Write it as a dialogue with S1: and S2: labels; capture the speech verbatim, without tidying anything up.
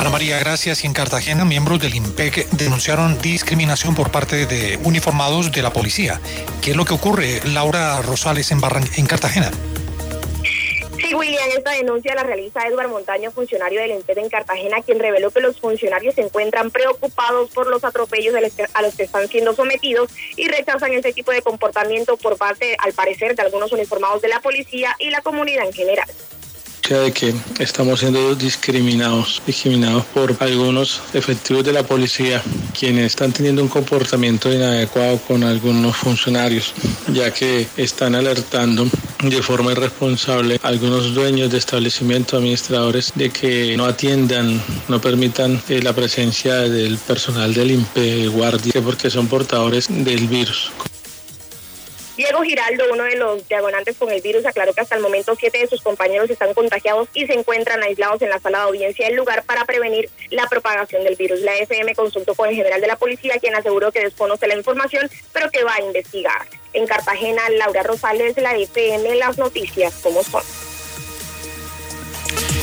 S1: Ana María, gracias. Y en Cartagena, miembros del IMPEC denunciaron discriminación por parte de uniformados de la policía. ¿Qué es lo que ocurre, Laura Rosales, en, Barran- en Cartagena?
S2: Sí, William, esta denuncia la realiza Edward Montaño, funcionario del IMPEC en Cartagena, quien reveló que los funcionarios se encuentran preocupados por los atropellos a los que están siendo sometidos y rechazan ese tipo de comportamiento por parte, al parecer, de algunos uniformados de la policía y la comunidad en general.
S3: De que estamos siendo discriminados, discriminados por algunos efectivos de la policía, quienes están teniendo un comportamiento inadecuado con algunos funcionarios, ya que están alertando de forma irresponsable a algunos dueños de establecimientos, administradores, de que no atiendan, no permitan eh, la presencia del personal del IMPE, guardia, porque son portadores del virus.
S2: Diego Giraldo, uno de los diagonantes con el virus, aclaró que hasta el momento siete de sus compañeros están contagiados y se encuentran aislados en la sala de audiencia del lugar para prevenir la propagación del virus. La F M consultó con el general de la policía, quien aseguró que desconoce la información, pero que va a investigar. En Cartagena, Laura Rosales, la F M, las noticias como son.